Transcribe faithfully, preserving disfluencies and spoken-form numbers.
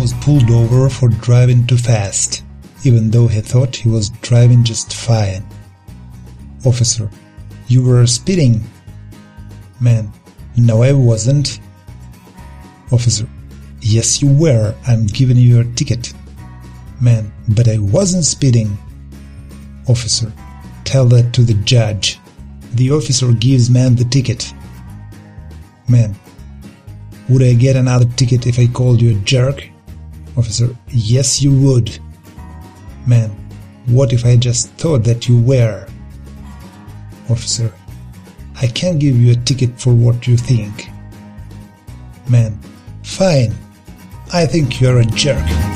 was pulled over for driving too fast, even though he thought he was driving just fine. Officer: You were speeding. Man: No, I wasn't. Officer: Yes, you were. I'm giving you your ticket. Man: But I wasn't speeding. Officer: Tell that to the judge. The officer gives man the ticket. Man: Would I get another ticket if I called you a jerk? Officer: Yes, you would. Man: What if I just thought that you were? Officer: I can't give you a ticket for what you think. Man: Fine. I think you're a jerk.